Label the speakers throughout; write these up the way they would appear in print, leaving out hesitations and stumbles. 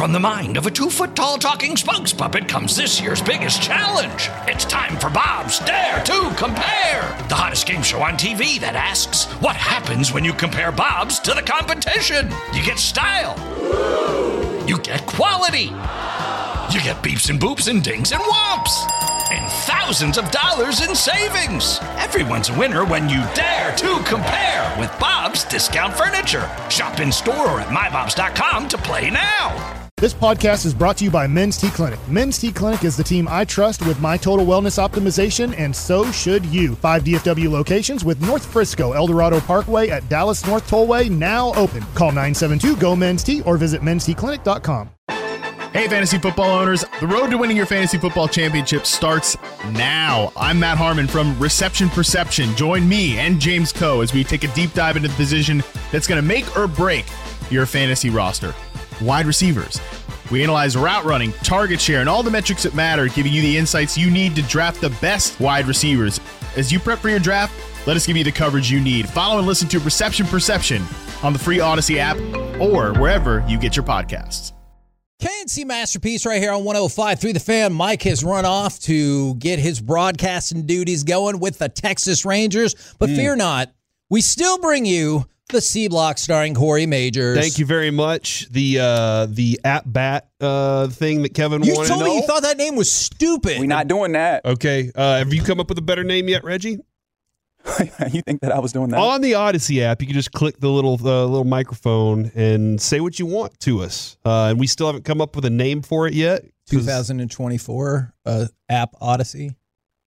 Speaker 1: From the mind of a 2-foot-tall talking spokes puppet comes this year's biggest challenge. It's time for Bob's Dare to Compare, the hottest game show on TV that asks, what happens when you compare Bob's to the competition? You get style. You get quality. You get beeps and boops and dings and whomps. And thousands of dollars in savings. Everyone's a winner when you dare to compare with Bob's Discount Furniture. Shop in store or at mybobs.com to play now.
Speaker 2: This podcast is brought to you by Men's T Clinic. Men's T Clinic is the team I trust with my total wellness optimization, and so should you. 5 DFW locations with North Frisco, El Dorado Parkway at Dallas North Tollway now open. Call 972-GO-MEN'S-T or visit mensteclinic.com.
Speaker 3: Hey, fantasy football owners. The road to winning your fantasy football championship starts now. I'm Matt Harmon from Reception Perception. Join me and James Coe as we take a deep dive into the position that's going to make or break your fantasy roster. Wide receivers. We analyze route running, target share, and all the metrics that matter, giving you the insights you need to draft the best wide receivers. As you prep for your draft, let us give you the coverage you need. Follow and listen to Reception Perception on the free Odyssey app or wherever you get your podcasts.
Speaker 4: KNC Masterpiece right here on 105.3 The Fan. Mike has run off to get his broadcasting duties going with the Texas Rangers. But fear not, we still bring you the C Block starring Corey Majors.
Speaker 5: Thank you very much. The at-bat thing that Kevin wanted to know.
Speaker 4: You told me you thought that name was stupid.
Speaker 6: We're not doing that.
Speaker 5: Okay. Have you come up with a better name yet, Reggie?
Speaker 6: You think that I was doing that?
Speaker 5: On the Odyssey app, you can just click the little microphone and say what you want to us. And we still haven't come up with a name for it yet.
Speaker 4: 2024 app Odyssey.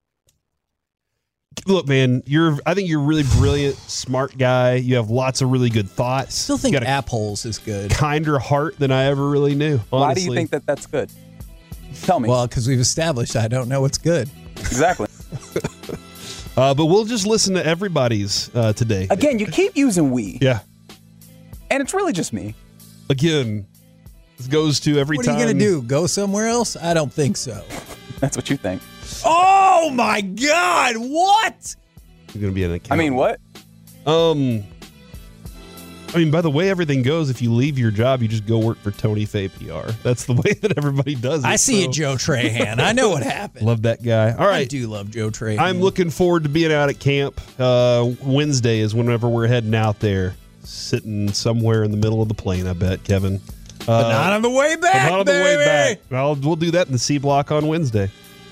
Speaker 5: Look, man, I think you're a really brilliant, smart guy. You have lots of really good thoughts.
Speaker 4: Still think app holes is good.
Speaker 5: Kinder heart than I ever really knew. Honestly.
Speaker 6: Why do you think that's good? Tell me.
Speaker 4: Well, because we've established I don't know what's good.
Speaker 6: Exactly.
Speaker 5: But we'll just listen to everybody's today.
Speaker 6: Again, you keep using we.
Speaker 5: Yeah.
Speaker 6: And it's really just me.
Speaker 5: Again, this goes to every time.
Speaker 4: What are you going to do? Go somewhere else? I don't think so.
Speaker 6: That's what you think.
Speaker 4: Oh, my God. What?
Speaker 5: You're going to be an accountant.
Speaker 6: I mean, what?
Speaker 5: By the way everything goes, if you leave your job, you just go work for Tony Fay PR. That's the way that everybody does it.
Speaker 4: I see it, Joe Trahan. I know what happened.
Speaker 5: Love that guy. All right.
Speaker 4: I do love Joe Trahan.
Speaker 5: I'm looking forward to being out at camp. Wednesday is whenever we're heading out there, sitting somewhere in the middle of the plane, I bet, Kevin.
Speaker 4: But not on the way back,
Speaker 5: not on
Speaker 4: baby.
Speaker 5: the way back. We'll do that in the C Block on Wednesday.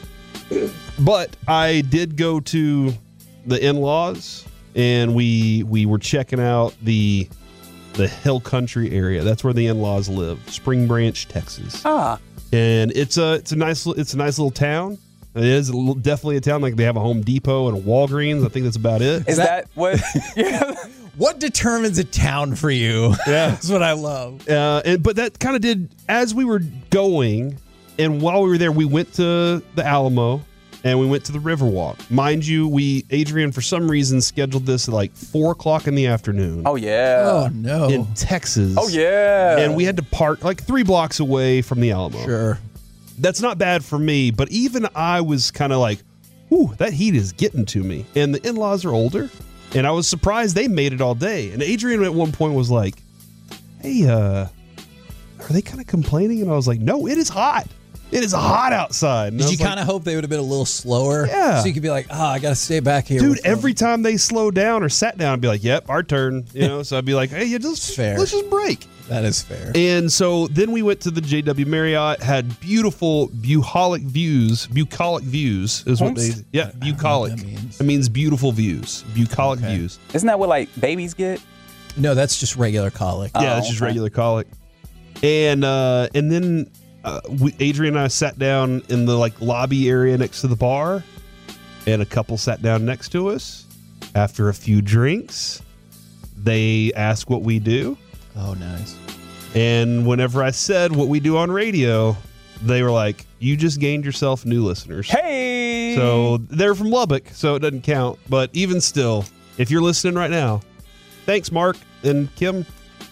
Speaker 5: But I did go to the in-laws, and we were checking out the Hill Country area. That's where the in-laws live, Spring Branch, Texas.
Speaker 6: Ah,
Speaker 5: and it's a nice little town. It is definitely a town. Like, they have a Home Depot and a Walgreens. I think that's about it.
Speaker 6: Is that what? Yeah.
Speaker 4: What determines a town for you?
Speaker 5: Yeah,
Speaker 4: that's what I love.
Speaker 5: But that kind of did as we were going, and while we were there, we went to the Alamo. And we went to the Riverwalk. Mind you, Adrian, for some reason, scheduled this at like 4 o'clock in the afternoon.
Speaker 6: Oh, yeah.
Speaker 4: Oh, no.
Speaker 5: In Texas.
Speaker 6: Oh, yeah.
Speaker 5: And we had to park like 3 blocks away from the Alamo.
Speaker 4: Sure.
Speaker 5: That's not bad for me, but even I was kind of like, ooh, that heat is getting to me. And the in-laws are older, and I was surprised they made it all day. And Adrian at one point was like, hey, are they kind of complaining? And I was like, no, it is hot. It is hot outside. And
Speaker 4: did you kind of hope they would have been a little slower?
Speaker 5: Yeah.
Speaker 4: So you could be like, I got to stay back here.
Speaker 5: Dude, every time they slowed down or sat down, I'd be like, yep, our turn. So I'd be like, hey, let's just break.
Speaker 4: That is fair.
Speaker 5: And so then we went to the JW Marriott, had beautiful bucolic views. Bucolic views is what they, yeah, bucolic. That means beautiful views. Bucolic views.
Speaker 6: Isn't that what like babies get?
Speaker 4: No, that's just regular colic.
Speaker 5: Yeah, it's just regular colic. And then Adrian and I sat down in the like lobby area next to the bar, and a couple sat down next to us. After a few drinks, they asked what we do.
Speaker 4: Oh, nice.
Speaker 5: And whenever I said what we do on radio, they were like, you just gained yourself new listeners.
Speaker 6: Hey!
Speaker 5: So they're from Lubbock, so it doesn't count. But even still, if you're listening right now, thanks, Mark and Kim.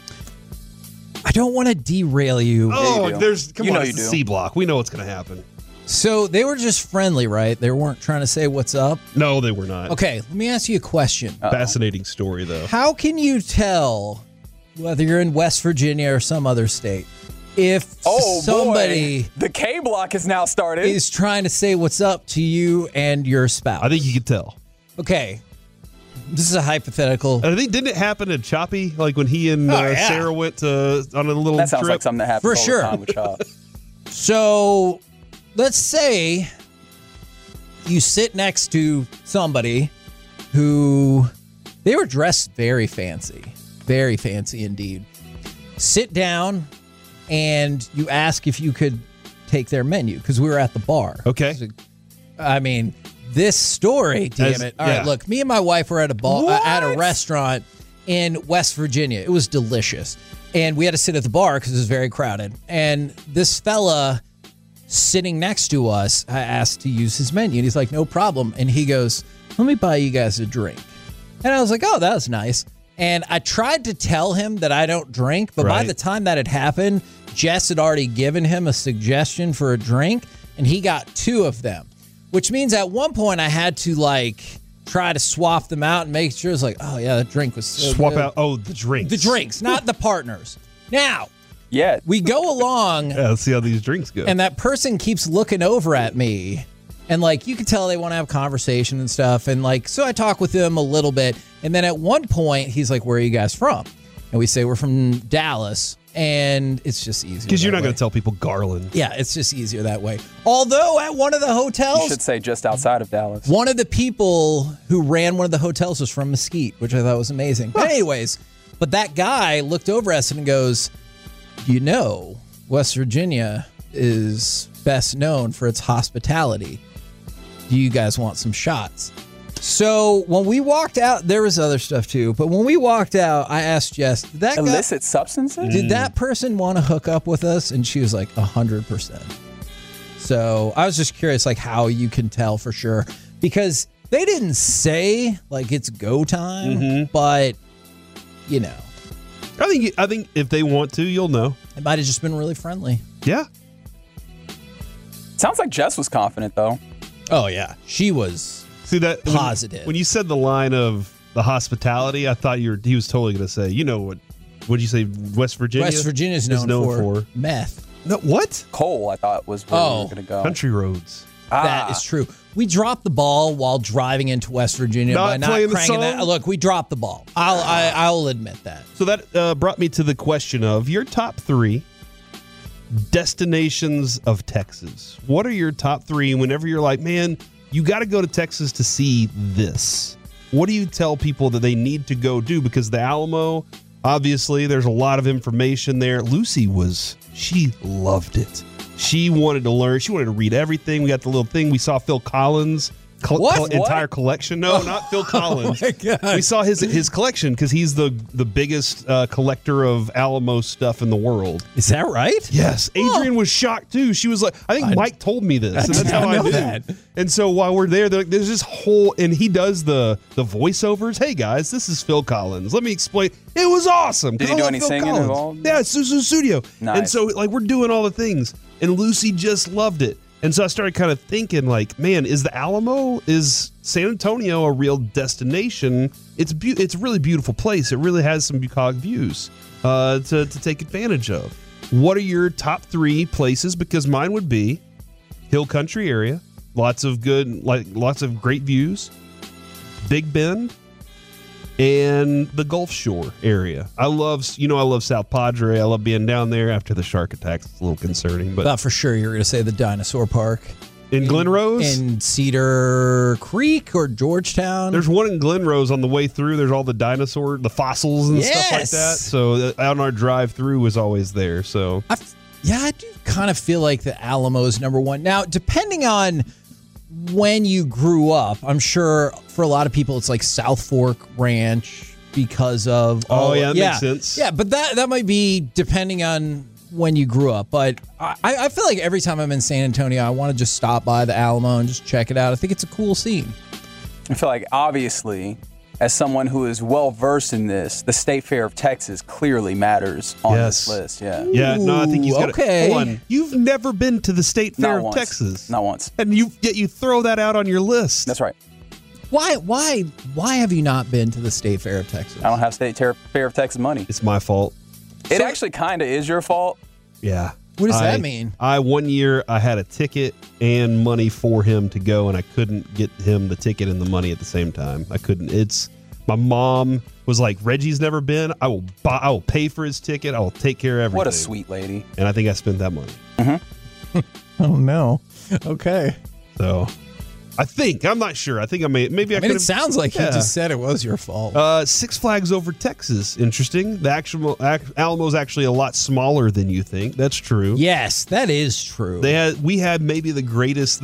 Speaker 4: I don't want to derail you.
Speaker 5: Oh, come on,
Speaker 6: you do.
Speaker 5: C Block. We know what's going to happen.
Speaker 4: So they were just friendly, right? They weren't trying to say what's up?
Speaker 5: No, they were not.
Speaker 4: Okay, let me ask you a question.
Speaker 5: Fascinating story, though.
Speaker 4: How can you tell whether you're in West Virginia or some other state if somebody
Speaker 6: boy. The K block is now started.
Speaker 4: is trying to say what's up to you and your spouse.
Speaker 5: I think you could tell.
Speaker 4: Okay. This is a hypothetical.
Speaker 5: And I think, didn't it happen in Choppy? Like when he and
Speaker 4: yeah.
Speaker 5: Sarah went on a little
Speaker 6: That sounds
Speaker 5: trip?
Speaker 6: like something that happens
Speaker 4: For
Speaker 6: all
Speaker 4: sure.
Speaker 6: the time with Chop.
Speaker 4: So let's say you sit next to somebody who they were dressed very fancy indeed. Sit down and you ask if you could take their menu because we were at the bar.
Speaker 5: Okay.
Speaker 4: I mean, this story, damn
Speaker 5: As-
Speaker 4: it. All right,
Speaker 5: yeah.
Speaker 4: look, me and my wife were at a bar, at a restaurant in West Virginia. It was delicious. And we had to sit at the bar because it was very crowded. And this fella sitting next to us, I asked to use his menu. And he's like, no problem. And he goes, let me buy you guys a drink. And I was like, oh, that was nice. And I tried to tell him that I don't drink, but by
Speaker 5: Right.
Speaker 4: the time that had happened, Jess had already given him a suggestion for a drink, and he got 2 of them, which means at one point I had to try to swap them out and make sure it's like, oh yeah, that drink was so
Speaker 5: Swap
Speaker 4: good.
Speaker 5: out. Oh, the drinks.
Speaker 4: The drinks, not the partners. Now,
Speaker 6: Yeah.
Speaker 4: we go along,
Speaker 5: Yeah, let's see how these drinks go.
Speaker 4: and that person keeps looking over at me. And you can tell they want to have conversation and stuff. And so I talk with them a little bit. And then at one point, he's like, where are you guys from? And we say, we're from Dallas. And it's just easier.
Speaker 5: Because you're
Speaker 4: that
Speaker 5: not going
Speaker 4: way.
Speaker 5: to tell people Garland.
Speaker 4: Yeah, it's just easier that way. Although at one of the
Speaker 6: You
Speaker 4: hotels,
Speaker 6: should say just outside of Dallas.
Speaker 4: one of the people who ran one of the hotels was from Mesquite, which I thought was amazing. But anyways, but that guy looked over at us and goes, West Virginia is best known for its hospitality. Do you guys want some shots? So when we walked out, there was other stuff too. But when we walked out, I asked Jess, did that guy,
Speaker 6: Illicit substances?
Speaker 4: did that person want to hook up with us? And she was like, 100%. So I was just curious, how you can tell for sure. Because they didn't say, it's go time. But,
Speaker 5: I think if they want to, you'll know.
Speaker 4: it might have just been really friendly.
Speaker 5: Yeah.
Speaker 6: Sounds like Jess was confident, though.
Speaker 4: Oh, yeah. She was
Speaker 5: See that
Speaker 4: positive.
Speaker 5: When you said the line of the hospitality, I thought he was totally going to say, what did you say? West Virginia.
Speaker 4: West Virginia is known for meth.
Speaker 5: No, what?
Speaker 6: Cole, I thought, was where we were going to go.
Speaker 5: Country roads.
Speaker 4: That is true. We dropped the ball while driving into West Virginia by not
Speaker 5: playing the
Speaker 4: cranking that.
Speaker 5: song?
Speaker 4: Look, we dropped the ball. I'll admit that.
Speaker 5: So that brought me to the question of your top 3 destinations of Texas. What are your top 3 whenever you're like, man, you got to go to Texas to see this? What do you tell people that they need to go do? Because the Alamo, obviously, there's a lot of information there. Lucy she loved it. She wanted to learn. She wanted to read everything. We got the little thing. We saw Phil Collins' entire collection. No, not Phil Collins.
Speaker 4: my God.
Speaker 5: We saw his collection because he's the biggest collector of Alamo stuff in the world.
Speaker 4: Is that right?
Speaker 5: Yes. Adrian was shocked too. She was like, I think Mike told me this. And that's how I
Speaker 4: know
Speaker 5: knew
Speaker 4: that.
Speaker 5: And so while we're there, there's this whole, and he does the voiceovers. Hey guys, this is Phil Collins. Let me explain. It was awesome.
Speaker 6: Did he do any singing involved?
Speaker 5: Yeah, it's a studio.
Speaker 6: Nice.
Speaker 5: And so we're doing all the things. And Lucy just loved it. And so I started kind of thinking, man, is the Alamo, is San Antonio a real destination? It's a really beautiful place. It really has some bucolic views to take advantage of. What are your top 3 places? Because mine would be Hill Country area, lots of great views, Big Bend, and the Gulf Shore area. I love South Padre. I love being down there after the shark attacks. It's a little concerning, but
Speaker 4: Thought for sure you were going to say the dinosaur park.
Speaker 5: in Glen Rose,
Speaker 4: In Cedar Creek or Georgetown.
Speaker 5: there's one in Glen Rose on the way through. There's all the fossils and stuff like
Speaker 4: Yes!
Speaker 5: that. So on our drive through was always there. So
Speaker 4: I do kind of feel like the Alamo is number 1. Now, depending on when you grew up, I'm sure for a lot of people it's like South Fork Ranch because of
Speaker 5: that makes sense.
Speaker 4: Yeah, but that might be depending on when you grew up. But I feel like every time I'm in San Antonio, I want to just stop by the Alamo and just check it out. I think it's a cool scene.
Speaker 6: I feel like, obviously, as someone who is well-versed in this, the State Fair of Texas clearly matters on
Speaker 5: Yes.
Speaker 6: this list. Yeah.
Speaker 5: yeah, no, I think he's got
Speaker 4: okay.
Speaker 5: Hold on. You've never been to the State Fair
Speaker 6: Not
Speaker 5: of
Speaker 6: once.
Speaker 5: Texas.
Speaker 6: Not once.
Speaker 5: And yet you throw that out on your list.
Speaker 6: That's right.
Speaker 4: Why have you not been to the State Fair of Texas?
Speaker 6: I don't have State Fair of Texas money.
Speaker 5: It's my fault.
Speaker 6: It actually kind of is your fault
Speaker 5: Yeah.
Speaker 4: What does that mean?
Speaker 5: One year I had a ticket and money for him to go, and I couldn't get him the ticket and the money at the same time. I couldn't. My mom was like, Reggie's never been. I will pay for his ticket. I will take care of everything.
Speaker 6: What a sweet lady.
Speaker 5: And I think I spent that money.
Speaker 6: Mm-hmm.
Speaker 4: Oh no. Okay.
Speaker 5: So I'm not sure. I think maybe I could.
Speaker 4: It sounds like you just said it was your fault.
Speaker 5: Six Flags Over Texas. Interesting. The actual Alamo is actually a lot smaller than you think. That's true.
Speaker 4: Yes, that is true.
Speaker 5: We had maybe the greatest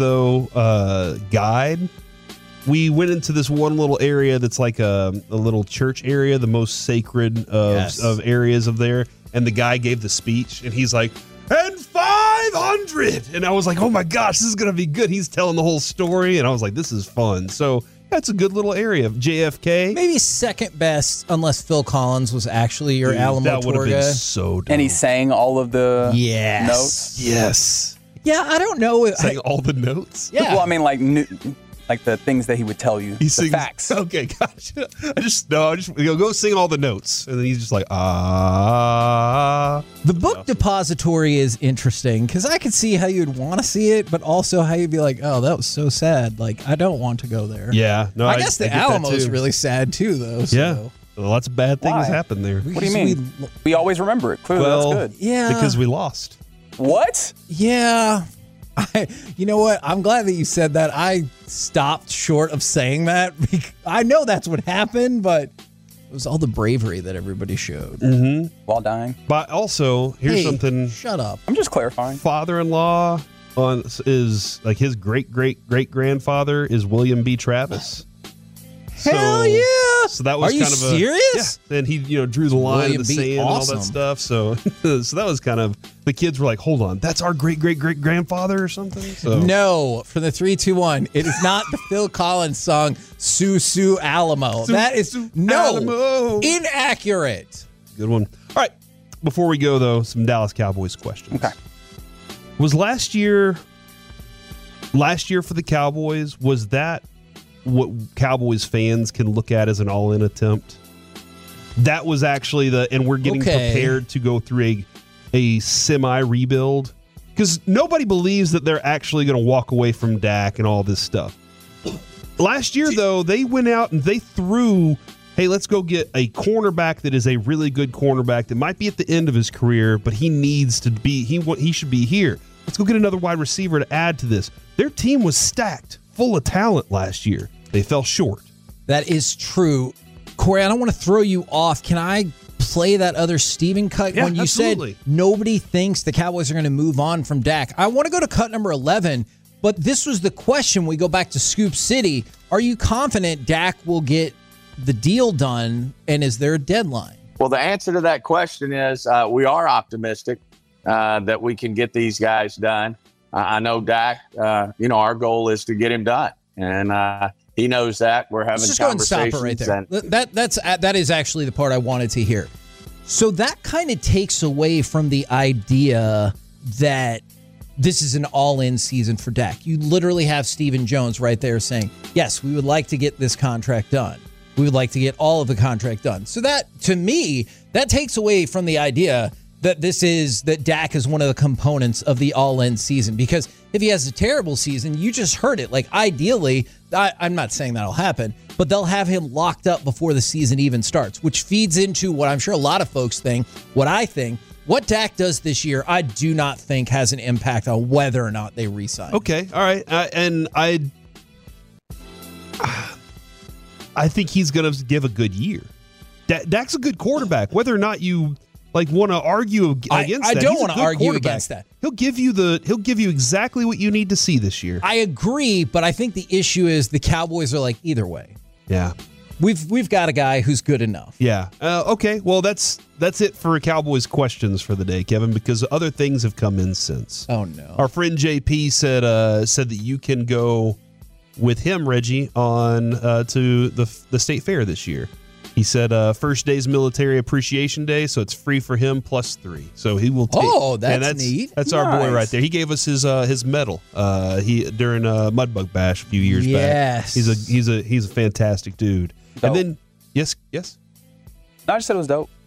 Speaker 5: guide. We went into this one little area that's like a little church area, the most sacred of areas of there. And the guy gave the speech, and he's like, and 500. And I was like, oh my gosh, this is going to be good. He's telling the whole story. And I was like, this is fun. So that's a good little area of JFK.
Speaker 4: Maybe second best, unless Phil Collins was actually your Alamo
Speaker 5: that would
Speaker 4: tour
Speaker 5: have been
Speaker 4: guy.
Speaker 5: so dope.
Speaker 6: And he sang all of the
Speaker 4: Yes.
Speaker 6: notes?
Speaker 5: Yes.
Speaker 4: Yeah, I don't know.
Speaker 5: Sang all the notes?
Speaker 4: Yeah.
Speaker 6: Well, I mean, like the things that he would tell you.
Speaker 5: He sings,
Speaker 6: facts.
Speaker 5: Okay, gotcha. I just go sing all the notes. And then he's just like, ah.
Speaker 4: The book depository is interesting because I could see how you'd want to see it, but also how you'd be like, oh, that was so sad. Like, I don't want to go there.
Speaker 5: Yeah. No,
Speaker 4: I guess the
Speaker 5: get that
Speaker 4: Alamo is
Speaker 5: too.
Speaker 4: really sad too, though. So.
Speaker 5: Yeah. Lots of bad things
Speaker 6: Why?
Speaker 5: happen there.
Speaker 6: What do you mean? We always remember it. Clearly,
Speaker 5: Well,
Speaker 6: that's good.
Speaker 4: Yeah.
Speaker 5: Because we lost.
Speaker 6: What?
Speaker 4: Yeah. You know what? I'm glad that you said that. I stopped short of saying that. I know that's what happened, but it was all the bravery that everybody showed.
Speaker 5: Mm-hmm.
Speaker 6: While dying.
Speaker 5: But also, here's something.
Speaker 4: Shut up.
Speaker 6: I'm just clarifying.
Speaker 5: Father-in-law is like his great-great-great-grandfather is William B. Travis.
Speaker 4: Hell yeah!
Speaker 5: So that was
Speaker 4: Are you
Speaker 5: kind of
Speaker 4: serious?
Speaker 5: Yeah. And he, drew the line
Speaker 4: William
Speaker 5: in the
Speaker 4: B.
Speaker 5: sand
Speaker 4: awesome.
Speaker 5: and all that stuff. So, so that was kind of the kids were like, "Hold on, that's our great-great-great-grandfather or something." So
Speaker 4: No, for the 3, 2, 1. It is not the Phil Collins song "Sue Alamo." That is
Speaker 5: Alamo.
Speaker 4: inaccurate.
Speaker 5: Good one. All right. Before we go though, some Dallas Cowboys questions.
Speaker 6: Okay.
Speaker 5: Was last year for the Cowboys, was that what Cowboys fans can look at as an all-in attempt? That was actually and we're getting prepared to go through a semi-rebuild? Because nobody believes that they're actually going to walk away from Dak and all this stuff. Last year, though, they went out and they threw, hey, let's go get a cornerback that is a really good cornerback that might be at the end of his career, but he needs to be, he should be here. Let's go get another wide receiver to add to this. Their team was stacked, full of talent last year. They fell short.
Speaker 4: That is true. Corey, I don't want to throw you off. Can I play that other Steven cut
Speaker 5: Yeah,
Speaker 4: when you
Speaker 5: absolutely.
Speaker 4: said nobody thinks the Cowboys are going to move on from Dak? I want to go to cut number 11, but this was the question. We go back to Scoop City. Are you confident Dak will get the deal done, and is there a deadline?
Speaker 7: Well, the answer to that question is we are optimistic that we can get these guys done. I know Dak, our goal is to get him done. And he knows that. We're having
Speaker 4: Let's just go and
Speaker 7: conversations.
Speaker 4: stop it right there. That is actually the part I wanted to hear. So that kind of takes away from the idea that this is an all-in season for Dak. You literally have Stephen Jones right there saying, yes, we would like to get this contract done. We would like to get all of the contract done. So that, to me, that takes away from the idea that that Dak is one of the components of the all-in season. Because if he has a terrible season, you just heard it. Like, ideally, I'm not saying that'll happen, but they'll have him locked up before the season even starts, which feeds into what I'm sure a lot of folks think, what I think. What Dak does this year, I do not think has an impact on whether or not they re-sign.
Speaker 5: Okay, all right. And I think he's going to give a good year. Dak's a good quarterback, whether or not you want to argue against that.
Speaker 4: I don't want to argue against that.
Speaker 5: He'll give you exactly what you need to see this year.
Speaker 4: I agree, but I think the issue is the Cowboys are like either way.
Speaker 5: Yeah.
Speaker 4: We've got a guy who's good enough.
Speaker 5: Yeah. Okay. Well, that's it for Cowboys questions for the day, Kevin, because other things have come in since.
Speaker 4: Oh no.
Speaker 5: Our friend JP said that you can go with him, Reggie, on to the state fair this year. He said first day's Military Appreciation Day, so it's free for him +3. So he will take.
Speaker 4: Oh, that's neat.
Speaker 5: That's our boy right there. He gave us his medal. During Mudbug Bash a few years back.
Speaker 4: Yes.
Speaker 5: He's a fantastic dude.
Speaker 6: Dope.
Speaker 5: And then yes.
Speaker 6: No, I just said it was dope.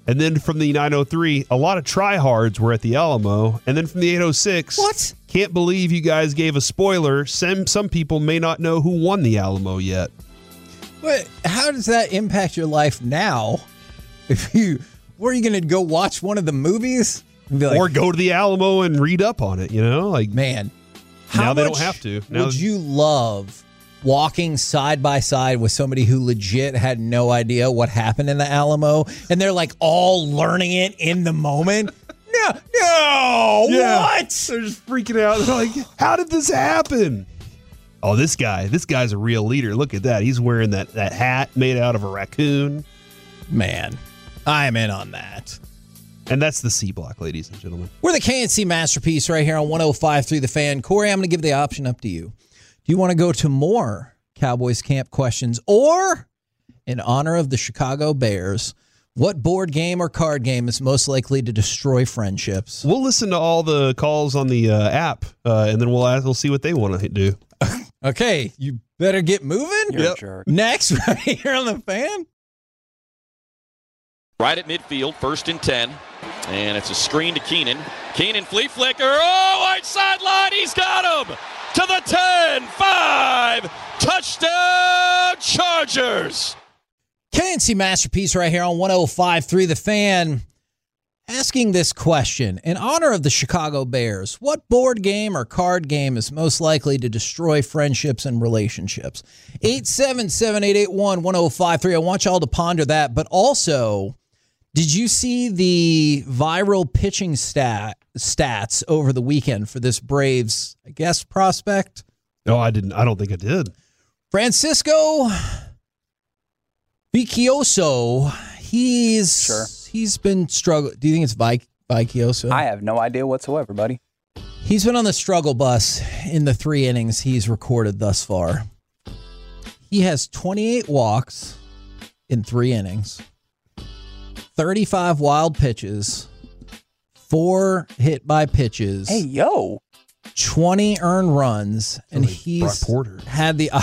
Speaker 5: And then from the 903, a lot of tryhards were at the Alamo. And then from the 806,
Speaker 4: What?
Speaker 5: Can't believe you guys gave a spoiler. Some people may not know who won the Alamo yet.
Speaker 4: But how does that impact your life now? Were you going to go watch one of the movies? And be like,
Speaker 5: Or go to the Alamo and read up on it, Like,
Speaker 4: man,
Speaker 5: now they don't have to. Now
Speaker 4: would you love walking side by side with somebody who legit had no idea what happened in the Alamo, and they're like all learning it in the moment? No, what?
Speaker 5: They're just freaking out. They're like, how did this happen? Oh, this guy's a real leader. Look at that. He's wearing that hat made out of a raccoon.
Speaker 4: Man, I'm in on that.
Speaker 5: And that's the C block, ladies and gentlemen.
Speaker 4: We're the KNC Masterpiece right here on 105.3 The Fan. Corey, I'm going to give the option up to you. Do you want to go to more Cowboys camp questions, or in honor of the Chicago Bears, what board game or card game is most likely to destroy friendships?
Speaker 5: We'll listen to all the calls on the app, and then we'll see what they want to do.
Speaker 4: Okay, you better get moving.
Speaker 6: You're a jerk.
Speaker 4: Next, right here on The Fan.
Speaker 8: Right at midfield, 1st and 10. And it's a screen to Keenan. Keenan, flea flicker. Oh, right sideline. He's got him. To the 10, 5. Touchdown, Chargers.
Speaker 4: KNC Masterpiece right here on 105.3 The Fan. Asking this question, in honor of the Chicago Bears, what board game or card game is most likely to destroy friendships and relationships? 877-881-1053. I want y'all to ponder that, but also, did you see the viral pitching stats over the weekend for this Braves, I guess, prospect?
Speaker 5: No, I didn't. I don't think I did.
Speaker 4: Francisco Vicioso. He's been struggling. Do you think it's Vicioso?
Speaker 6: I have no idea whatsoever, buddy.
Speaker 4: He's been on the struggle bus in the 3 innings he's recorded thus far. He has 28 walks in 3 innings, 35 wild pitches, 4 hit by pitches.
Speaker 6: Hey, yo.
Speaker 4: 20 earned runs, and
Speaker 5: Brock
Speaker 4: he's
Speaker 5: Porter.
Speaker 4: had the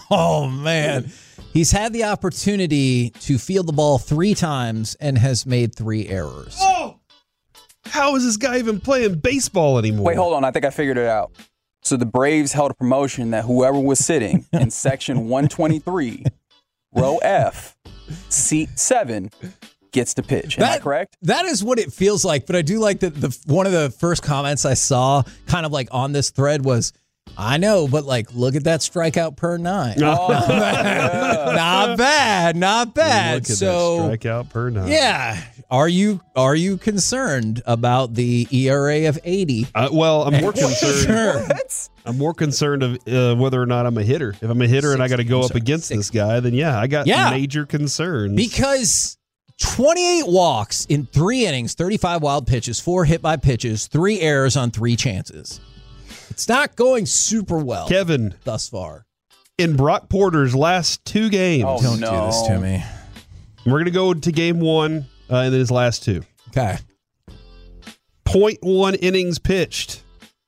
Speaker 4: he's had the opportunity to field the ball 3 times and has made 3 errors.
Speaker 5: Oh, how is this guy even playing baseball anymore?
Speaker 6: Wait, hold on. I think I figured it out. So the Braves held a promotion that whoever was sitting in section 123, row F, seat 7, gets to pitch. Am I correct?
Speaker 4: That is what it feels like, but I do like that one of the first comments I saw kind of like on this thread was, I know, but like, look at that strikeout per 9.
Speaker 6: Oh,
Speaker 4: Not bad.
Speaker 5: Look at
Speaker 4: So
Speaker 5: that strikeout per 9.
Speaker 4: yeah. Are you concerned about the ERA of 80?
Speaker 5: Well, I'm more concerned.
Speaker 4: Sure.
Speaker 5: I'm more concerned of whether or not I'm a hitter. If I'm a hitter and I got to go up against this guy, then I got major concerns.
Speaker 4: Because 28 walks in 3 innings, 35 wild pitches, 4 hit by pitches, 3 errors on 3 chances. It's not going super well,
Speaker 5: Kevin,
Speaker 4: thus far.
Speaker 5: in Brock Porter's last 2 games,
Speaker 6: Oh,
Speaker 4: Don't do this to me.
Speaker 5: we're going to go to game 1 and then his last 2.
Speaker 4: Okay.
Speaker 5: 0.1 innings pitched,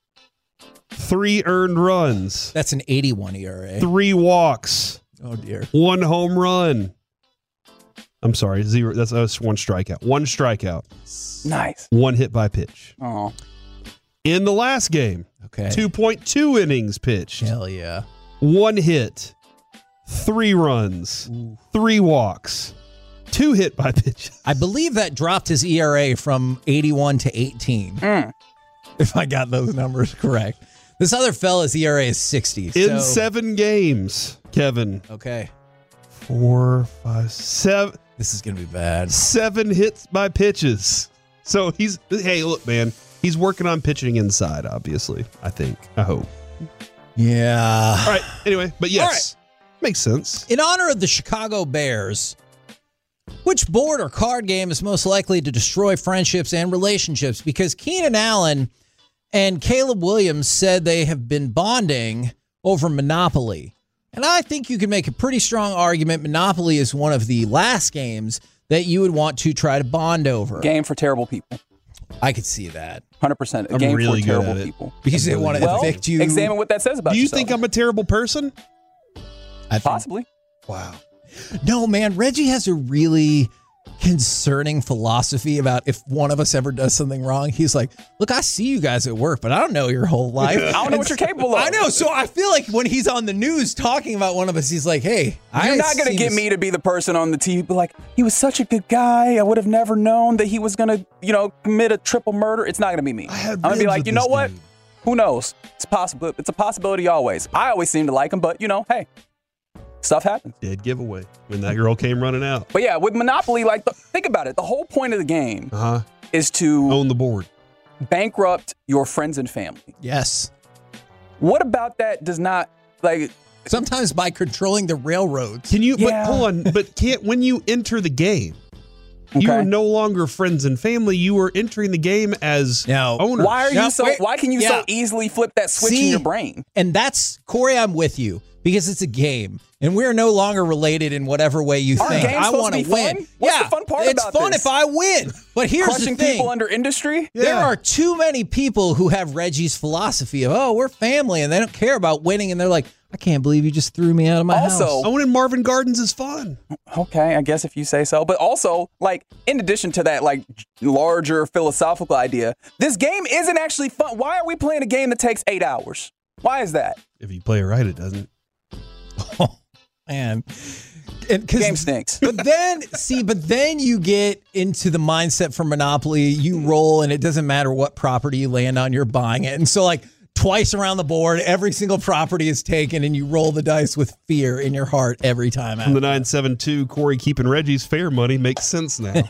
Speaker 5: 3 earned runs,
Speaker 4: That's an 81 ERA.
Speaker 5: 3 walks,
Speaker 4: Oh, dear.
Speaker 5: 1 home run. I'm sorry, 0. That's 1 strikeout. 1 strikeout,
Speaker 6: Nice.
Speaker 5: 1 hit by pitch.
Speaker 6: Oh,
Speaker 5: In the last game,
Speaker 4: Okay.
Speaker 5: 2.2 innings pitched,
Speaker 4: Hell yeah.
Speaker 5: 1 hit, 3 runs, 3 walks, 2 hit by pitches.
Speaker 4: I believe that dropped his ERA from 81 to 18. If I got those numbers correct. This other fella's ERA is 60.
Speaker 5: In 7 games, Kevin.
Speaker 4: Okay.
Speaker 5: 4, 5, 7.
Speaker 4: This is going to be bad.
Speaker 5: 7 hits by pitches. So hey, look, man, he's working on pitching inside, obviously. I hope.
Speaker 4: Yeah.
Speaker 5: All right. Anyway, but yes, makes sense.
Speaker 4: In honor of the Chicago Bears, which board or card game is most likely to destroy friendships and relationships? Because Keenan Allen and Caleb Williams said they have been bonding over Monopoly. And I think you can make a pretty strong argument Monopoly is one of the last games that you would want to try to bond over.
Speaker 6: game for terrible people.
Speaker 4: I could see that.
Speaker 6: 100%. A
Speaker 5: I'm
Speaker 6: game
Speaker 5: really
Speaker 6: for
Speaker 5: good
Speaker 6: terrible
Speaker 5: at it.
Speaker 6: people.
Speaker 4: Because they want to
Speaker 6: Well,
Speaker 4: evict you.
Speaker 6: examine what that says about
Speaker 5: Do you
Speaker 6: yourself.
Speaker 5: think I'm a terrible person?
Speaker 4: I think-
Speaker 6: Possibly.
Speaker 5: Wow.
Speaker 4: No, man, Reggie has a really concerning philosophy about if one of us ever does something wrong. He's like, look, I see you guys at work, but I don't know your whole life.
Speaker 6: I don't know what you're capable of.
Speaker 4: I know. So I feel like when he's on the news talking about one of us, he's like, hey,
Speaker 6: you're not going to get me to be the person on the TV, but like, he was such a good guy. I would have never known that he was going to, commit a triple murder. It's not going to be me. I'm going to be like, you know what? Dude. Who knows? It's possible. It's a possibility always. I always seem to like him, but hey, stuff happens.
Speaker 5: Dead giveaway when that girl came running out.
Speaker 6: But yeah, with Monopoly, think about it. The whole point of the game is to
Speaker 5: own the board,
Speaker 6: bankrupt your friends and family.
Speaker 4: Yes.
Speaker 6: What about that does not
Speaker 4: sometimes by controlling the railroads.
Speaker 5: Can you? Yeah. But hold on. But can't when you enter the game? Okay. You are no longer friends and family. You are entering the game as owners.
Speaker 6: Why are you why can you so easily flip that switch in your brain?
Speaker 4: And that's, Corey, I'm with you because it's a game. And we're no longer related in whatever way you think.
Speaker 6: I want to win. What's the fun part about this?
Speaker 4: It's fun if I win. But here's
Speaker 6: Crushing
Speaker 4: the thing.
Speaker 6: people under industry?
Speaker 4: Yeah. There are too many people who have Reggie's philosophy of, we're family, and they don't care about winning, and they're like, I can't believe you just threw me out of my house.
Speaker 5: Owning Marvin Gardens is fun.
Speaker 6: Okay, I guess if you say so. But also, in addition to that, larger philosophical idea, this game isn't actually fun. Why are we playing a game that takes 8 hours? Why is that?
Speaker 5: If you play it right, it doesn't.
Speaker 4: Man.
Speaker 6: Game stinks.
Speaker 4: But then you get into the mindset for Monopoly. You roll, and it doesn't matter what property you land on, you're buying it. And so, twice around the board, every single property is taken, and you roll the dice with fear in your heart every time.
Speaker 5: From the 972, Corey keeping Reggie's fair money makes sense now.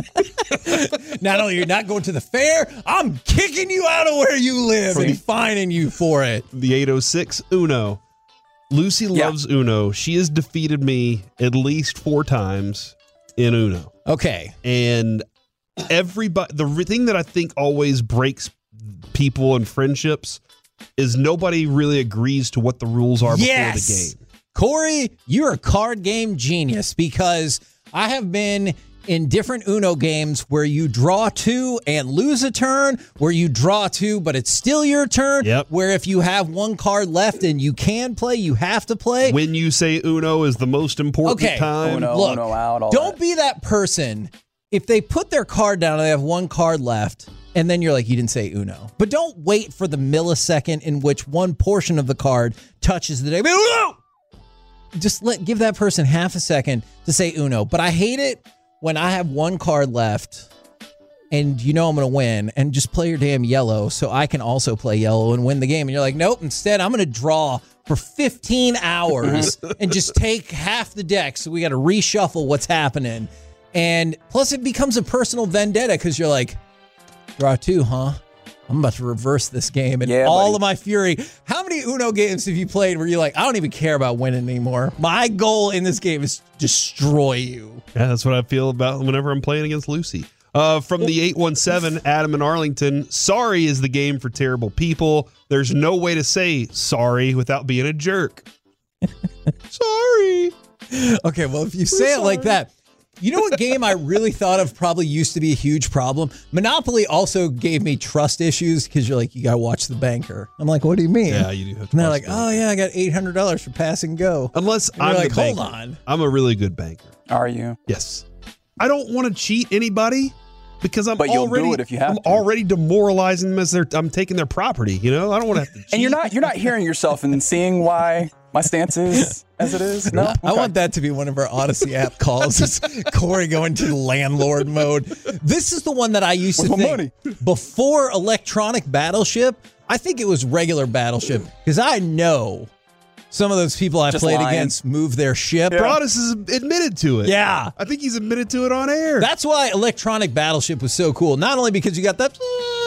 Speaker 4: Not only you're not going to the fair, I'm kicking you out of where you live and fining you for it.
Speaker 5: The 806, Uno. Lucy loves Uno. She has defeated me at least 4 times in Uno.
Speaker 4: Okay.
Speaker 5: And everybody, the thing that I think always breaks people and friendships is nobody really agrees to what the rules are before the game.
Speaker 4: Corey, you're a card game genius because I have been in different Uno games where you draw 2 and lose a turn, where you draw 2 but it's still your turn, where if you have 1 card left and you can play, you have to play.
Speaker 5: When you say Uno is the most important time.
Speaker 6: Look, Uno out,
Speaker 4: don't be that person. If they put their card down and they have 1 card left, and then you're like, you didn't say Uno. But don't wait for the millisecond in which one portion of the card touches the deck. Uno! Just give that person half a second to say Uno. But I hate it when I have 1 card left and I'm going to win, and just play your damn yellow so I can also play yellow and win the game. And you're like, nope, instead I'm going to draw for 15 hours and just take half the deck. So we got to reshuffle what's happening. And plus it becomes a personal vendetta because you're like, draw 2, huh? I'm about to reverse this game. And all of my fury. How many Uno games have you played where you're like, I don't even care about winning anymore. My goal in this game is to destroy you.
Speaker 5: Yeah, that's what I feel about whenever I'm playing against Lucy. From the 817, Adam in Arlington, sorry is the game for terrible people. There's no way to say sorry without being a jerk. Sorry.
Speaker 4: Okay, well, if you say it like that, you know what game I really thought of probably used to be a huge problem? Monopoly also gave me trust issues because you're like, you got to watch the banker. I'm like, what do you mean?
Speaker 5: Yeah, you do have to.
Speaker 4: And they're like, oh, yeah, I got $800 for pass and go.
Speaker 5: Unless I'm
Speaker 4: like,
Speaker 5: the banker.
Speaker 4: Hold on.
Speaker 5: I'm a really good banker.
Speaker 6: Are you?
Speaker 5: Yes. I don't want to cheat anybody because
Speaker 6: but you'll do it if you have to.
Speaker 5: Already demoralizing them as I'm taking their property. I don't want to have to cheat.
Speaker 6: And you're not hearing yourself and seeing why my stance is as it is? No?
Speaker 4: I want that to be one of our Odyssey app calls. It's Corey going to landlord mode. This is the one that I used to think before Electronic Battleship. I think it was regular Battleship because I know some of those people I played against moved their ship.
Speaker 5: Broadus has admitted to it.
Speaker 4: Yeah.
Speaker 5: I think he's admitted to it on air.
Speaker 4: That's why Electronic Battleship was so cool. Not only because you got that,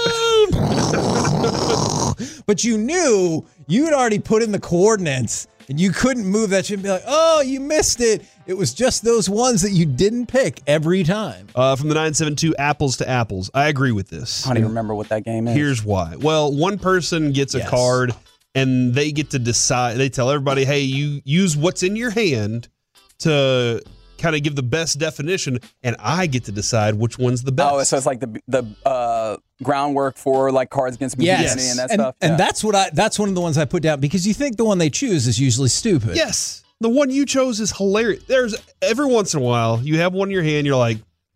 Speaker 4: but you knew you had already put in the coordinates and you couldn't move that ship and be like, oh, you missed it. It was just those ones that you didn't pick every time.
Speaker 5: From the 972, Apples to Apples. I agree with this.
Speaker 6: I don't even remember what that game is.
Speaker 5: Here's why. Well, one person gets a card and they get to decide. They tell everybody, hey, you use what's in your hand to kind of give the best definition, and I get to decide which one's the best.
Speaker 6: Oh, so it's like the groundwork for like Cards Against Humanity and that stuff.
Speaker 4: And that's one of the ones I put down because you think the one they choose is usually stupid.
Speaker 5: Yes. The one you chose is hilarious. There's every once in a while you have one in your hand, you're like,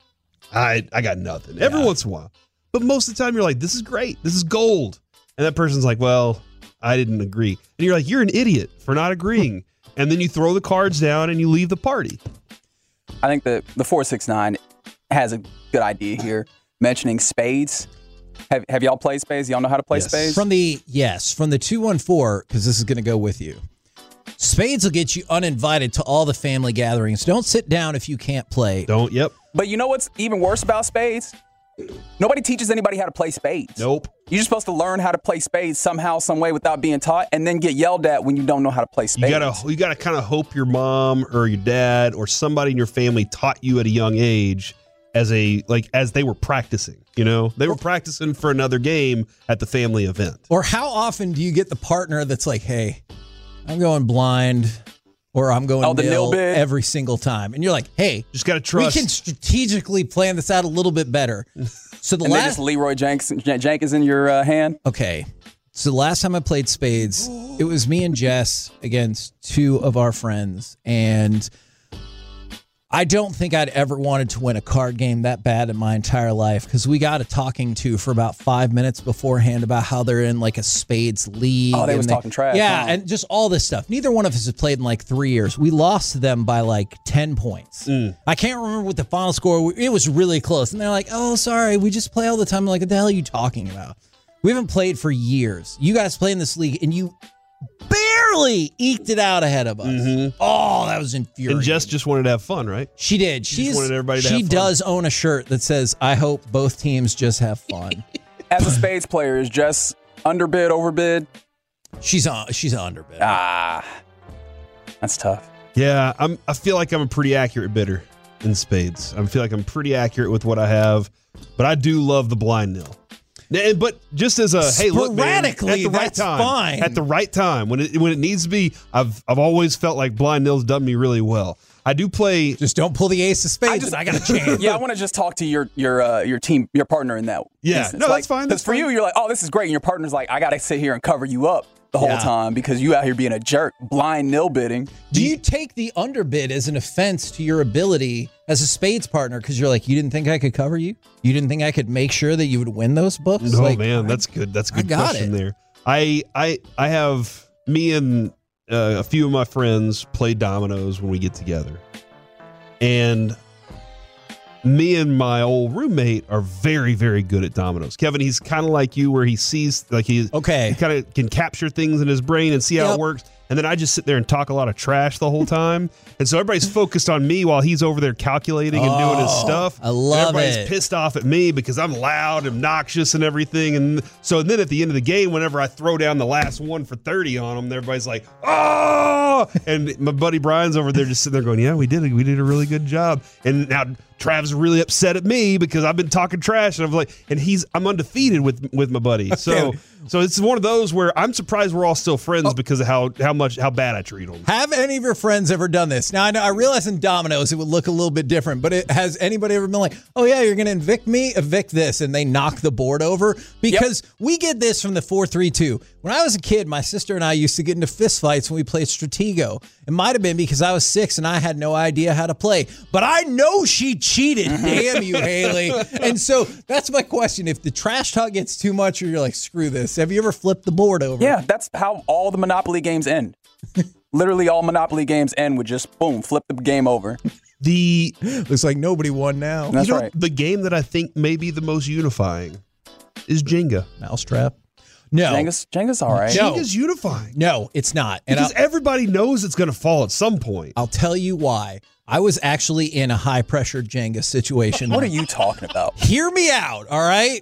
Speaker 5: I got nothing. Every once in a while. But most of the time you're like, this is great. This is gold. And that person's like, well, I didn't agree. And you're like, you're an idiot for not agreeing. And then you throw the cards down and you leave the party.
Speaker 6: I think the 469 has a good idea here, mentioning spades. Have y'all played spades? Y'all know how to play spades?
Speaker 4: From the 214, because this is going to go with you. Spades will get you uninvited to all the family gatherings. Don't sit down if you can't play.
Speaker 5: Don't, yep.
Speaker 6: But you know what's even worse about spades? Nobody teaches anybody how to play spades.
Speaker 5: Nope.
Speaker 6: You're just supposed to learn how to play spades somehow, some way without being taught, and then get yelled at when you don't know how to play spades.
Speaker 5: You gotta kind of hope your mom or your dad or somebody in your family taught you at a young age as they were practicing. You know, they were practicing for another game at the family event.
Speaker 4: Or how often do you get the partner that's like, hey, I'm going blind or I'm going nil every single time. And you're like, hey,
Speaker 5: just got to trust.
Speaker 4: We can strategically plan this out a little bit better. So
Speaker 6: and just Leroy Jenkins in your hand?
Speaker 4: Okay. So the last time I played spades, it was me and Jess against two of our friends. And I don't think I'd ever wanted to win a card game that bad in my entire life because we got a talking to for about 5 minutes beforehand about how they're in like a spades league.
Speaker 6: Oh, they was talking trash.
Speaker 4: Yeah, and just all this stuff. Neither one of us has played in like 3 years. We lost to them by like 10 points. I can't remember what the final score. It was really close. And they're like, oh, sorry, we just play all the time. I'm like, what the hell are you talking about? We haven't played for years. You guys play in this league and you barely eked it out ahead of us. Mm-hmm. Oh, that was infuriating.
Speaker 5: And Jess just wanted to have fun, right?
Speaker 4: She did.
Speaker 5: She wanted everybody to have
Speaker 4: She
Speaker 5: fun.
Speaker 4: does own a shirt that says, I hope both teams just have fun.
Speaker 6: As a spades player, is Jess underbid, overbid?
Speaker 4: She's an underbid.
Speaker 6: That's tough.
Speaker 5: Yeah, I feel like I'm a pretty accurate bidder in spades. I feel like I'm pretty accurate with what I have, but I do love the blind nil. But just as a hey, look, man, at the right
Speaker 4: that's
Speaker 5: time,
Speaker 4: fine.
Speaker 5: at the right time when it needs to be, I've always felt like blind nil's done me really well. I do play.
Speaker 4: Just don't pull the ace of spades. I got a chance.
Speaker 6: Yeah, I want to just talk to your team, your partner in that.
Speaker 5: Yeah,
Speaker 6: instance.
Speaker 5: no, that's fine.
Speaker 6: Because for you, you're like, oh, this is great, and your partner's like, I got to sit here and cover you up the whole time because you out here being a jerk, blind nil bidding.
Speaker 4: Do you take the underbid as an offense to your ability as a spades partner because you're like, you didn't think I could cover you? You didn't think I could make sure that you would win those books?
Speaker 5: Oh
Speaker 4: like,
Speaker 5: man, that's good. That's a good question
Speaker 4: it.
Speaker 5: there. I have me and a few of my friends play dominoes when we get together, and me and my old roommate are very, very good at dominoes. Kevin, he's kind of like you where he sees, like he kind of can capture things in his brain and see how it works. And then I just sit there and talk a lot of trash the whole time. And so everybody's focused on me while he's over there calculating and doing his stuff.
Speaker 4: I love
Speaker 5: Everybody's pissed off at me because I'm loud, obnoxious, and everything. And so then at the end of the game, whenever I throw down the last one for 30 on them, everybody's like, oh! And my buddy Brian's over there just sitting there going, yeah, we did a really good job. And now Trav's really upset at me because I've been talking trash, and I'm like, and I'm undefeated with my buddy. So it's one of those where I'm surprised we're all still friends because of how bad I treat them.
Speaker 4: Have any of your friends ever done this? Now I realize in dominoes it would look a little bit different, but has anybody ever been like, oh yeah, you're going to evict this, and they knock the board over? Because we get this from the 4-3-2. When I was a kid, my sister and I used to get into fist fights when we played Stratego. It might have been because I was 6 and I had no idea how to play, but I know she cheated. Damn you, Haley. And so that's my question. If the trash talk gets too much, or you're like, screw this, have you ever flipped the board over?
Speaker 6: Yeah, that's how all the Monopoly games end. Literally all Monopoly games end with just, boom, flip the game over.
Speaker 4: Looks like nobody won now.
Speaker 6: That's right.
Speaker 5: The game that I think may be the most unifying is Jenga.
Speaker 4: Mousetrap. No.
Speaker 6: Jenga's all right.
Speaker 5: Jenga's unifying.
Speaker 4: No, it's not.
Speaker 5: Because everybody knows it's going to fall at some point.
Speaker 4: I'll tell you why. I was actually in a high-pressure Jenga situation.
Speaker 6: What are you talking about?
Speaker 4: Hear me out, all right?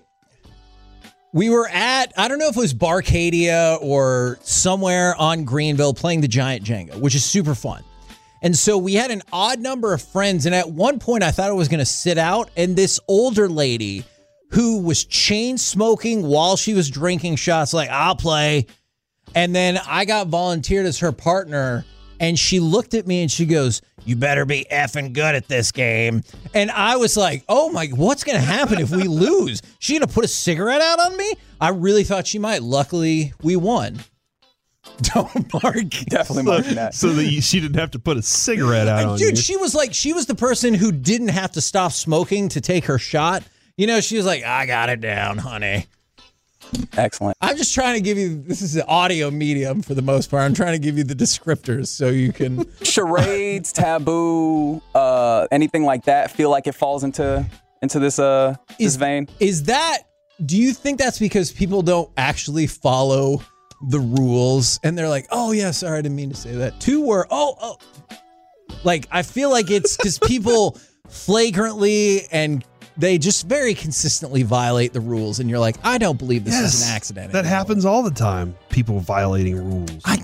Speaker 4: We were at, I don't know if it was Barcadia or somewhere on Greenville playing the giant Jenga, which is super fun. And so we had an odd number of friends, and at one point I thought I was going to sit out, and this older lady who was chain smoking while she was drinking shots, like, I'll play. And then I got volunteered as her partner, and she looked at me and she goes, you better be effing good at this game. And I was like, oh my, what's going to happen if we lose? She going to put a cigarette out on me? I really thought she might. Luckily, we won. Don't mark.
Speaker 6: Definitely marking that.
Speaker 5: So that she didn't have to put a cigarette out on you.
Speaker 4: Dude, she was the person who didn't have to stop smoking to take her shot. You know, she was like, I got it down, honey.
Speaker 6: Excellent.
Speaker 4: I'm just trying to give you, this is an audio medium for the most part. I'm trying to give you the descriptors so you can.
Speaker 6: Charades, taboo, anything like that feel like it falls into this vein?
Speaker 4: Do you think that's because people don't actually follow the rules and they're like, oh yeah, sorry, I didn't mean to say that. Two were, oh. Like, I feel like it's because people flagrantly and they just very consistently violate the rules, and you're like, I don't believe this is an accident.
Speaker 5: That happens all the time. People violating rules.
Speaker 4: I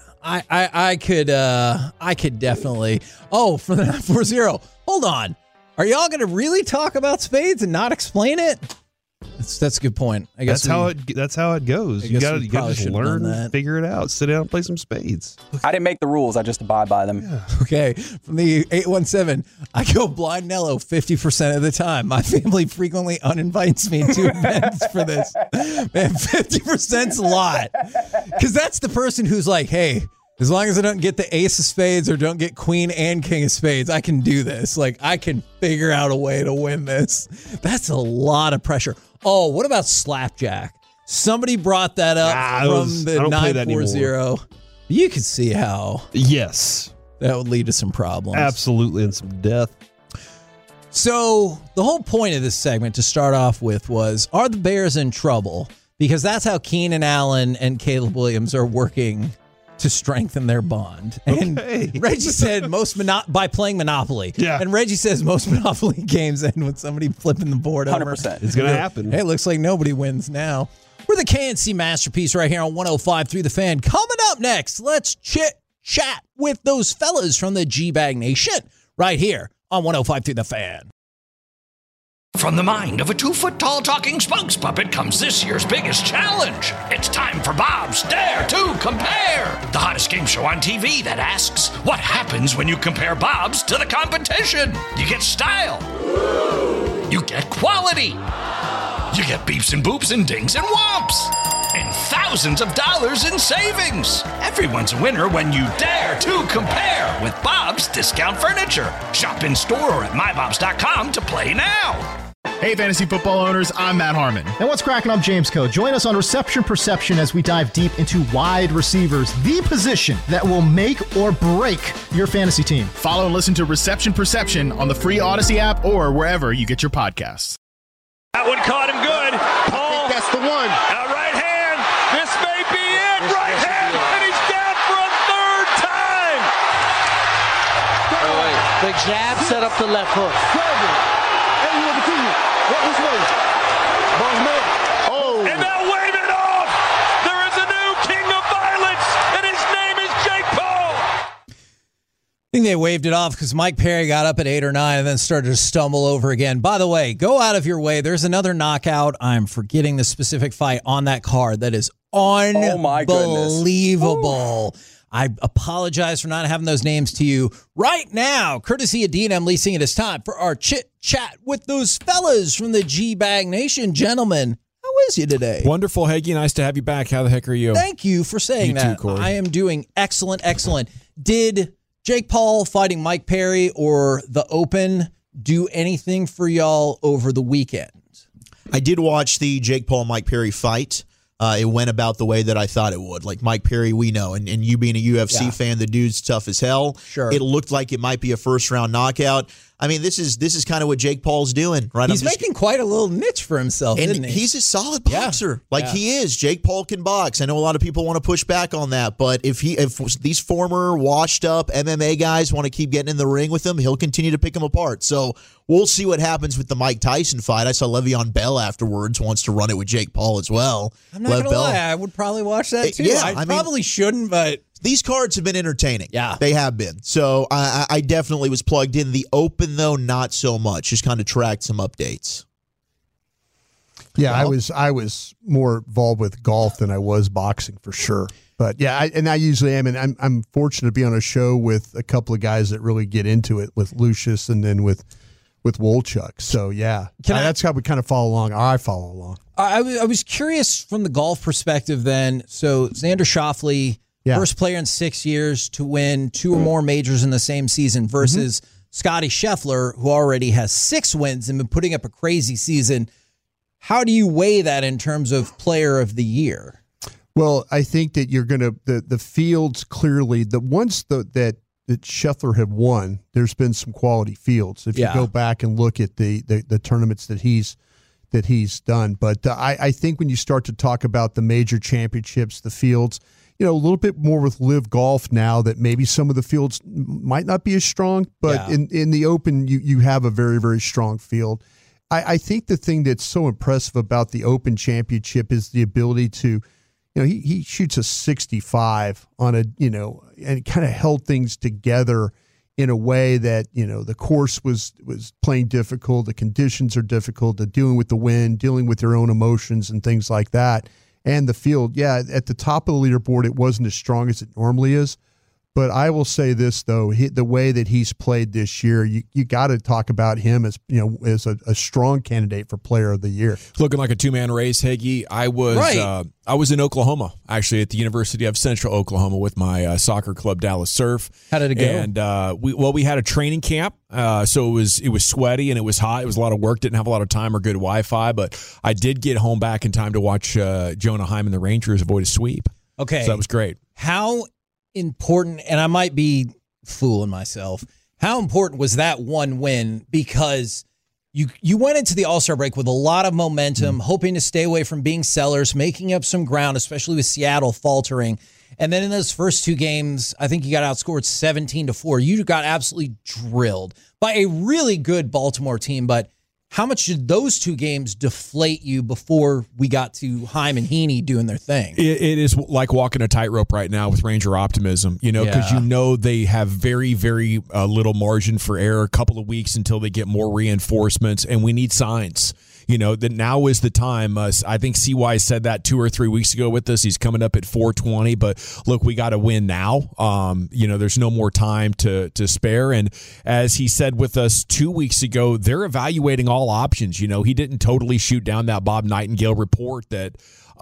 Speaker 4: could definitely. Oh, for the 940. Hold on. Are y'all going to really talk about spades and not explain it? That's a good point. I guess
Speaker 5: that's how it goes. You got to just learn, figure it out, sit down, and play some spades.
Speaker 6: I didn't make the rules. I just abide by them.
Speaker 5: Yeah.
Speaker 4: Okay. From the 817, I go blind Nello 50% of the time. My family frequently uninvites me to events for this. Man, 50%'s a lot. Because that's the person who's like, hey, as long as I don't get the ace of spades or don't get queen and king of spades, I can do this. Like, I can figure out a way to win this. That's a lot of pressure. Oh, what about slapjack? Somebody brought that up from the 940. You could see how.
Speaker 5: Yes.
Speaker 4: That would lead to some problems.
Speaker 5: Absolutely, and some death.
Speaker 4: So the whole point of this segment to start off with was, are the Bears in trouble? Because that's how Keenan Allen and Caleb Williams are working to strengthen their bond. And Reggie said by playing Monopoly.
Speaker 5: Yeah.
Speaker 4: And Reggie says most Monopoly games end with somebody flipping the board
Speaker 6: 100%.
Speaker 4: over.
Speaker 5: It's going to happen.
Speaker 4: Hey, it looks like nobody wins now. We're the KNC Masterpiece right here on 105 through the Fan. Coming up next, let's chat with those fellas from the G-Bag Nation right here on 105 through the Fan.
Speaker 1: From the mind of a 2-foot-tall talking spokes puppet comes this year's biggest challenge. It's time for Bob's Dare to Compare, the hottest game show on TV that asks, what happens when you compare Bob's to the competition? You get style. You get quality. You get beeps and boops and dings and whomps. And thousands of dollars in savings. Everyone's a winner when you dare to compare with Bob's Discount Furniture. Shop in store or at mybobs.com to play now.
Speaker 3: Hey, fantasy football owners, I'm Matt Harmon.
Speaker 2: And what's cracking? I'm James Coe. Join us on Reception Perception as we dive deep into wide receivers, the position that will make or break your fantasy team.
Speaker 3: Follow and listen to Reception Perception on the free Odyssey app or wherever you get your podcasts.
Speaker 8: That one caught him good. Paul,
Speaker 9: that's the one.
Speaker 8: Right hand. This may be it. Right hand, and he's down for a third time.
Speaker 9: The jab set up the left hook.
Speaker 8: And now wave it off. There is a new king of violence, and his name is Jake Paul.
Speaker 4: I think they waved it off because Mike Perry got up at 8 or 9 and then started to stumble over again. By the way, go out of your way. There's another knockout. I'm forgetting the specific fight on that card that is unbelievable. I apologize for not having those names to you right now. Courtesy of D&M Leasing, it is time for our chit-chat with those fellas from the G-Bag Nation. Gentlemen, how is you today?
Speaker 10: Wonderful, Hagee. Nice to have you back. How the heck are you?
Speaker 4: Thank you for saying that.
Speaker 10: Too, Corey.
Speaker 4: I am doing excellent. Did Jake Paul fighting Mike Perry or the Open do anything for y'all over the weekend?
Speaker 11: I did watch the Jake Paul-Mike Perry fight. It went about the way that I thought it would. Like Mike Perry, we know, and you being a UFC fan, the dude's tough as hell.
Speaker 4: Sure.
Speaker 11: It looked like it might be a first-round knockout. I mean, this is kind of what Jake Paul's doing, right?
Speaker 4: He's making quite a little niche for himself, isn't he?
Speaker 11: He's a solid boxer. He is. Jake Paul can box. I know a lot of people want to push back on that, but if these former washed-up MMA guys want to keep getting in the ring with him, he'll continue to pick them apart. So we'll see what happens with the Mike Tyson fight. I saw Le'Veon Bell afterwards wants to run it with Jake Paul as well.
Speaker 4: I'm not going to lie. I would probably watch that, too. I probably shouldn't, but
Speaker 11: these cards have been entertaining.
Speaker 4: Yeah.
Speaker 11: They have been. So I definitely was plugged in. The Open, though, not so much. Just kind of tracked some updates.
Speaker 12: Yeah, I was more involved with golf than I was boxing for sure. But yeah, I usually am, and I'm fortunate to be on a show with a couple of guys that really get into it, with Lucius and then with Wolchuk. So yeah, that's how we kind of follow along. Or I follow along.
Speaker 4: I was curious from the golf perspective then. So Xander Schauffele First player in 6 years to win 2 or more majors in the same season versus Scotty Scheffler, who already has 6 wins and been putting up a crazy season. How do you weigh that in terms of player of the year?
Speaker 12: Well, I think that you're going to the fields clearly, the ones that Scheffler have won, there's been some quality fields. If you go back and look at the tournaments that he's done. But I think when you start to talk about the major championships, the fields, a little bit more with Live Golf now that maybe some of the fields might not be as strong, but in the Open, you have a very, very strong field. I think the thing that's so impressive about the Open Championship is the ability to, he shoots a 65 on and kind of held things together in a way that, the course was playing difficult, the conditions are difficult, the dealing with the wind, dealing with their own emotions and things like that. And the field, at the top of the leaderboard, it wasn't as strong as it normally is. But I will say this, though, the way that he's played this year, you got to talk about him as as a strong candidate for Player of the Year.
Speaker 10: Looking like a 2-man race, Higgy. I was in Oklahoma, actually, at the University of Central Oklahoma with my soccer club, Dallas Surf.
Speaker 4: How did it go?
Speaker 10: And we had a training camp, so it was sweaty and it was hot. It was a lot of work. Didn't have a lot of time or good Wi-Fi, but I did get home back in time to watch Jonah Heim and the Rangers avoid a sweep.
Speaker 4: Okay,
Speaker 10: so that was great.
Speaker 4: How important, and I might be fooling myself, how important was that one win? Because you went into the All-Star break with a lot of momentum, hoping to stay away from being sellers, making up some ground, especially with Seattle faltering. And then in those first 2 games, I think you got outscored 17-4. You got absolutely drilled by a really good Baltimore team, but how much did those 2 games deflate you before we got to Heim and Heaney doing their thing?
Speaker 10: It is like walking a tightrope right now with Ranger optimism, because they have very, very little margin for error, a couple of weeks until they get more reinforcements, and we need signs. That now is the time. I think CY said that 2 or 3 weeks ago with us. He's coming up at 420, but look, we got to win now. There's no more time to spare. And as he said with us 2 weeks ago, they're evaluating all options. He didn't totally shoot down that Bob Nightingale report that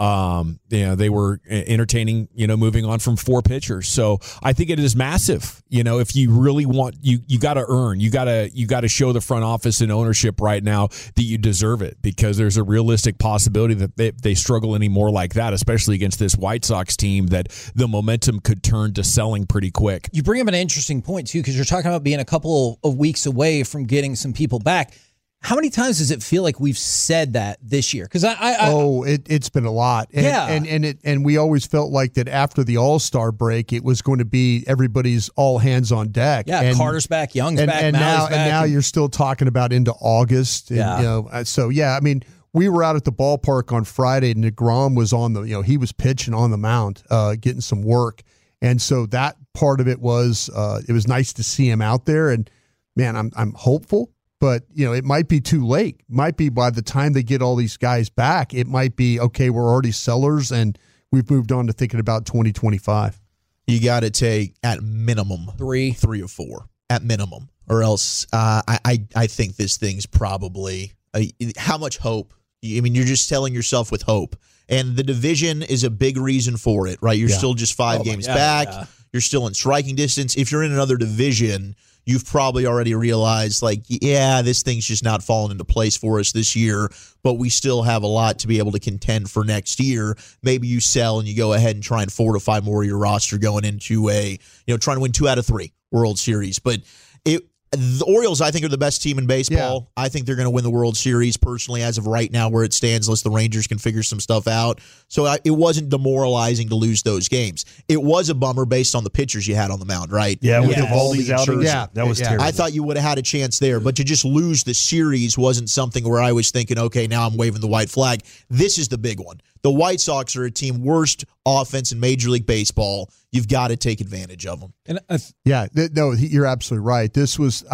Speaker 10: they were entertaining, moving on from 4 pitchers. So I think it is massive. If you really want, you got to earn, you got to show the front office and ownership right now that you deserve it, because there's a realistic possibility that they struggle anymore like that, especially against this White Sox team, that the momentum could turn to selling pretty quick.
Speaker 4: You bring up an interesting point too, because you're talking about being a couple of weeks away from getting some people back. How many times does it feel like we've said that this year? Because
Speaker 12: it's been a lot. And we always felt like that after the All-Star break, it was going to be everybody's all hands on deck.
Speaker 4: Yeah,
Speaker 12: and
Speaker 4: Carter's back, Young's back,
Speaker 12: and
Speaker 4: Malley's back.
Speaker 12: And now you're still talking about into August. And, so I mean, we were out at the ballpark on Friday, and DeGrom was on he was pitching on the mound, getting some work. And so that part of it was nice to see him out there. And man, I'm hopeful. But, it might be too late. Might be by the time they get all these guys back, it might be, okay, we're already sellers and we've moved on to thinking about 2025.
Speaker 11: You got to take, at minimum, 3 or 4, at minimum. Or else I think this thing's probably, how much hope? I mean, you're just telling yourself with hope. And the division is a big reason for it, right? You're still just 5 games back. Yeah. You're still in striking distance. If you're in another division, you've probably already realized, this thing's just not falling into place for us this year, but we still have a lot to be able to contend for next year. Maybe you sell and you go ahead and try and fortify more of your roster going into trying to win 2 out of 3 World Series. But the Orioles, I think, are the best team in baseball. Yeah. I think they're going to win the World Series, personally, as of right now, where it stands, unless the Rangers can figure some stuff out. So it wasn't demoralizing to lose those games. It was a bummer based on the pitchers you had on the mound, right?
Speaker 5: Yeah, with Eovaldi's outings, that was terrible.
Speaker 11: I thought you would have had a chance there, but to just lose the series wasn't something where I was thinking, okay, now I'm waving the white flag. This is the big one. The White Sox are a team worst offense in Major League Baseball. You've got to take advantage of them.
Speaker 12: And you're absolutely right. This was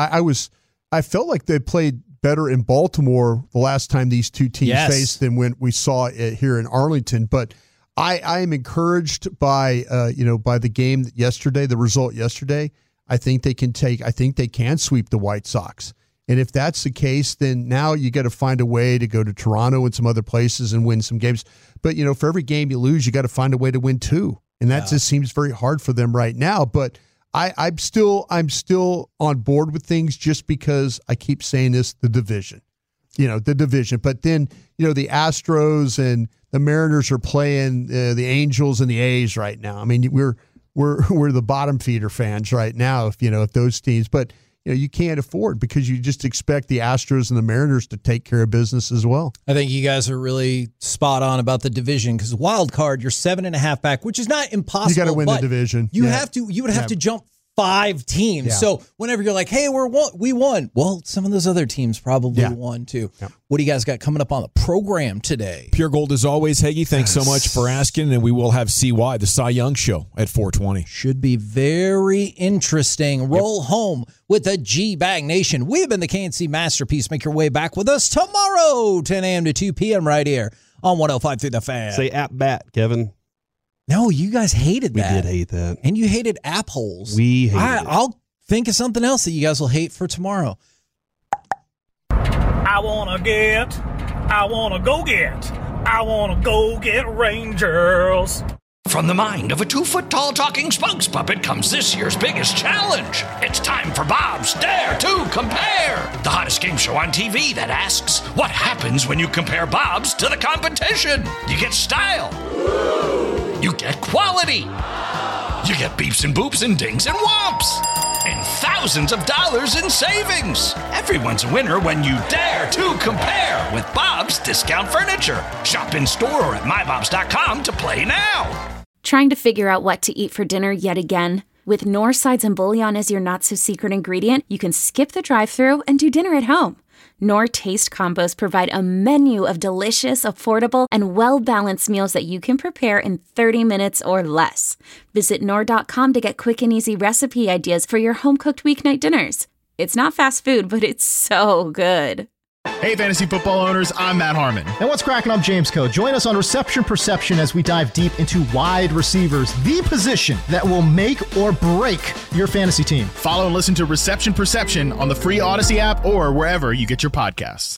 Speaker 12: I felt like they played better in Baltimore the last time these two teams faced than when we saw it here in Arlington. But I am encouraged by the game yesterday, the result yesterday. I think they can sweep the White Sox. And if that's the case, then now you got to find a way to go to Toronto and some other places and win some games. But, for every game you lose, you got to find a way to win 2. And that just seems very hard for them right now. But I'm still on board with things just because I keep saying this, the division. The division. But then, the Astros and the Mariners are playing the Angels and the A's right now. I mean, we're the bottom feeder fans right now if those teams, but you can't afford because you just expect the Astros and the Mariners to take care of business as well.
Speaker 4: I think you guys are really spot on about the division because wild card, you're 7.5 back, which is not impossible. You
Speaker 12: got to win the division.
Speaker 4: You would have to jump 5 teams. Yeah. So whenever you're like, hey, we won. Well, some of those other teams probably won too. Yeah. What do you guys got coming up on the program today?
Speaker 10: Pure Gold as always, Heggie. Thanks so much for asking. And we will have CY, the Cy Young Show, at 4:20.
Speaker 4: Should be very interesting. Roll home with the G-Bag Nation. We have been the KNC Masterpiece. Make your way back with us tomorrow, 10 a.m. to 2 p.m. right here on 105 through the Fan.
Speaker 5: Say at bat, Kevin.
Speaker 4: No, you guys hated that.
Speaker 5: We did hate that.
Speaker 4: And you hated app holes.
Speaker 5: We hated it.
Speaker 4: I'll think of something else that you guys will hate for tomorrow.
Speaker 13: I want to go get Rangers.
Speaker 1: From the mind of a 2-foot-tall talking spokes puppet comes this year's biggest challenge. It's time for Bob's Dare to Compare, the hottest game show on TV that asks, what happens when you compare Bob's to the competition? You get style. You get quality. You get beeps and boops and dings and whomps. And thousands of dollars in savings. Everyone's a winner when you dare to compare with Bob's Discount Furniture. Shop in store or at mybobs.com to play now.
Speaker 14: Trying to figure out what to eat for dinner yet again? With Knorr sides and bouillon as your not-so-secret ingredient, you can skip the drive-thru and do dinner at home. Knorr Taste Combos provide a menu of delicious, affordable, and well-balanced meals that you can prepare in 30 minutes or less. Visit Knorr.com to get quick and easy recipe ideas for your home-cooked weeknight dinners. It's not fast food, but it's so good.
Speaker 3: Hey, fantasy football owners, I'm Matt Harmon.
Speaker 15: And what's cracking? I'm James Coe. Join us on Reception Perception as we dive deep into wide receivers, the position that will make or break your fantasy team.
Speaker 3: Follow and listen to Reception Perception on the free Odyssey app or wherever you get your podcasts.